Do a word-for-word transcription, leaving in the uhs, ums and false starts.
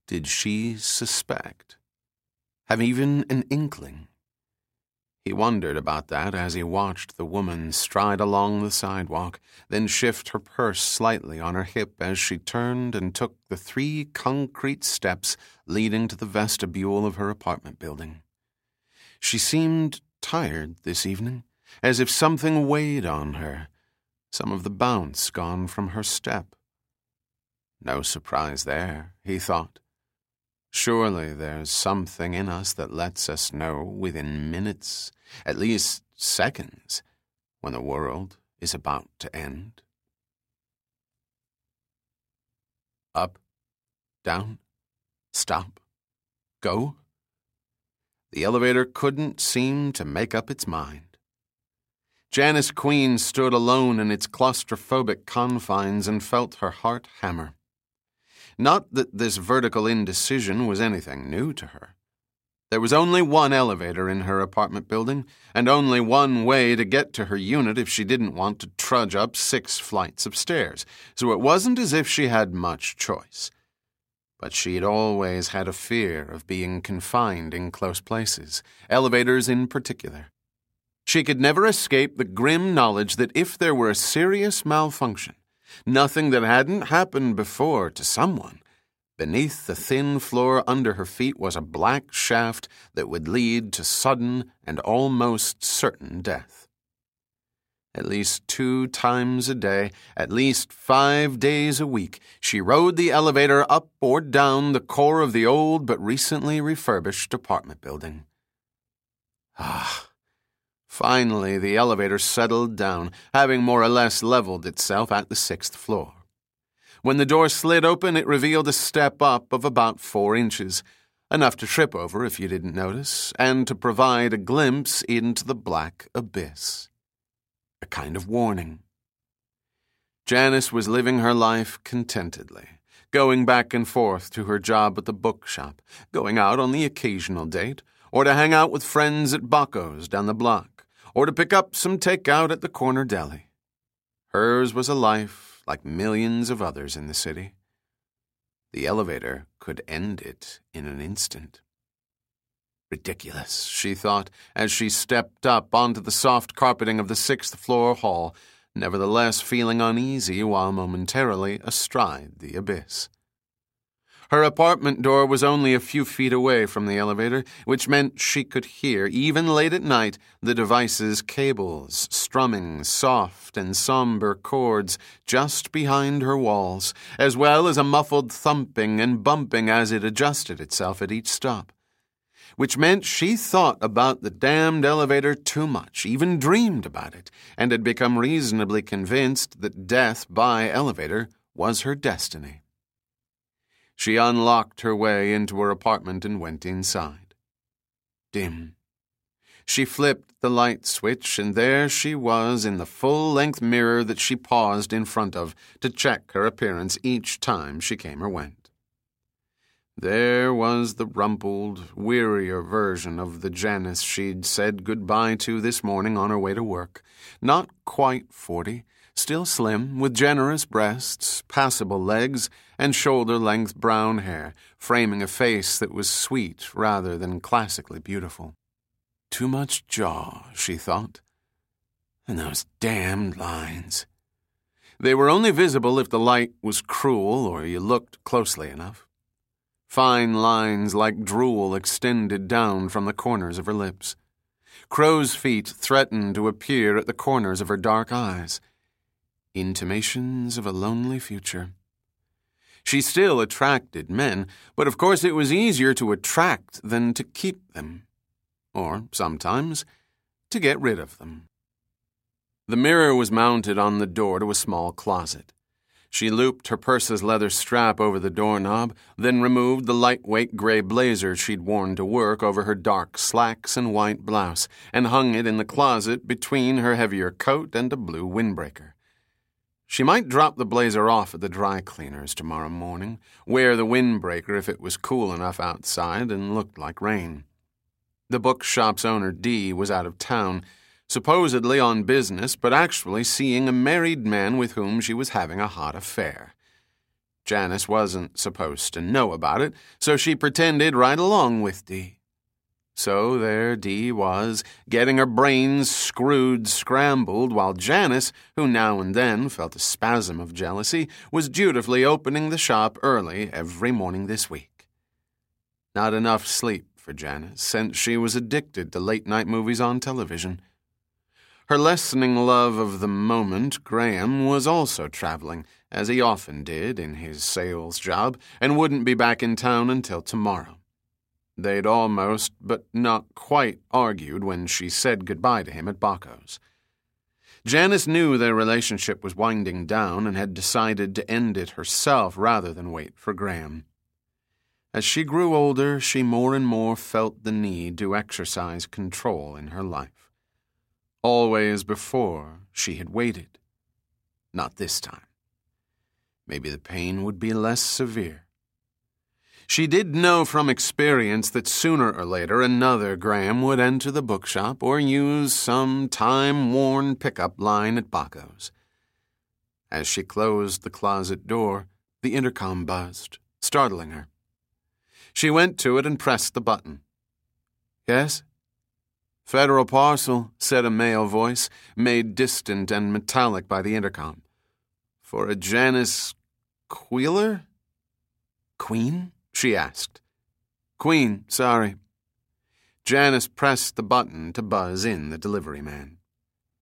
did she suspect? Have even an inkling? He wondered about that as he watched the woman stride along the sidewalk, then shift her purse slightly on her hip as she turned and took the three concrete steps leading to the vestibule of her apartment building. She seemed tired this evening, as if something weighed on her, some of the bounce gone from her step. No surprise there, he thought. Surely there's something in us that lets us know within minutes, at least seconds, when the world is about to end. Up, down, stop, go. The elevator couldn't seem to make up its mind. Janice Queen stood alone in its claustrophobic confines and felt her heart hammer. Not that this vertical indecision was anything new to her. There was only one elevator in her apartment building, and only one way to get to her unit if she didn't want to trudge up six flights of stairs, so it wasn't as if she had much choice. But she'd always had a fear of being confined in close places, elevators in particular. She could never escape the grim knowledge that if there were a serious malfunction, nothing that hadn't happened before to someone, beneath the thin floor under her feet was a black shaft that would lead to sudden and almost certain death. At least two times a day, at least five days a week, she rode the elevator up or down the core of the old but recently refurbished apartment building. Ah. Finally, the elevator settled down, having more or less leveled itself at the sixth floor. When the door slid open, it revealed a step up of about four inches, enough to trip over if you didn't notice, and to provide a glimpse into the black abyss. A kind of warning. Janice was living her life contentedly, going back and forth to her job at the bookshop, going out on the occasional date, or to hang out with friends at Baco's down the block, or to pick up some takeout at the corner deli. Hers was a life like millions of others in the city. The elevator could end it in an instant. Ridiculous, she thought, as she stepped up onto the soft carpeting of the sixth-floor hall, nevertheless feeling uneasy while momentarily astride the abyss. Her apartment door was only a few feet away from the elevator, which meant she could hear, even late at night, the device's cables strumming soft and somber chords just behind her walls, as well as a muffled thumping and bumping as it adjusted itself at each stop. Which meant she thought about the damned elevator too much, even dreamed about it, and had become reasonably convinced that death by elevator was her destiny. She unlocked her way into her apartment and went inside. Dim. She flipped the light switch, and there she was in the full-length mirror that she paused in front of to check her appearance each time she came or went. There was the rumpled, wearier version of the Janice she'd said goodbye to this morning on her way to work. Not quite forty, still slim, with generous breasts, passable legs, and shoulder-length brown hair, framing a face that was sweet rather than classically beautiful. Too much jaw, she thought. And those damned lines. They were only visible if the light was cruel or you looked closely enough. Fine lines like drool extended down from the corners of her lips. Crow's feet threatened to appear at the corners of her dark eyes. Intimations of a lonely future. She still attracted men, but of course it was easier to attract than to keep them. Or, sometimes, to get rid of them. The mirror was mounted on the door to a small closet. She looped her purse's leather strap over the doorknob, then removed the lightweight gray blazer she'd worn to work over her dark slacks and white blouse, and hung it in the closet between her heavier coat and a blue windbreaker. She might drop the blazer off at the dry cleaners tomorrow morning, wear the windbreaker if it was cool enough outside and looked like rain. The bookshop's owner, Dee, was out of town, supposedly on business, but actually seeing a married man with whom she was having a hot affair. Janice wasn't supposed to know about it, so she pretended right along with Dee. So there Dee was, getting her brains screwed scrambled, while Janice, who now and then felt a spasm of jealousy, was dutifully opening the shop early every morning this week. Not enough sleep for Janice, since she was addicted to late-night movies on television. Her lessening love of the moment, Graham was also traveling, as he often did in his sales job, and wouldn't be back in town until tomorrow. They'd almost, but not quite, argued when she said goodbye to him at Baco's. Janice knew their relationship was winding down and had decided to end it herself rather than wait for Graham. As she grew older, she more and more felt the need to exercise control in her life. Always before, she had waited. Not this time. Maybe the pain would be less severe. She did know from experience that sooner or later another Graham would enter the bookshop or use some time-worn pickup line at Baco's. As she closed the closet door, the intercom buzzed, startling her. She went to it and pressed the button. "Yes?" "Federal Parcel," said a male voice, made distant and metallic by the intercom. "For a Janice Queeler?" "Queen?" she asked. "Queen, sorry." Janice pressed the button to buzz in the delivery man.